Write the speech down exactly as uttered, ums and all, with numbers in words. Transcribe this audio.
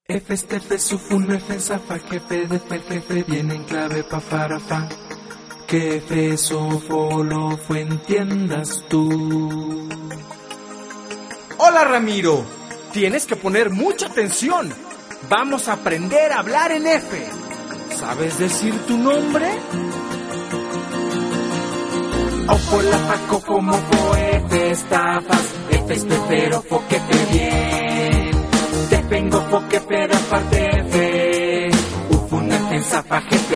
F, este, F, sufun, F, zafa, jefe, de, fe, jefe, viene en clave, pa, para, fa. Que F, sofo, lo, fue, entiendas tú. Hola Ramiro, tienes que poner mucha atención. Vamos a aprender a hablar en F. ¿Sabes decir tu nombre? Ofo, la, fa, cofo, mofo, F, estafas, F, espero, fo, que te bien. Te vengo, fo, que pero aparte F, ufun, F, zafa, jefe.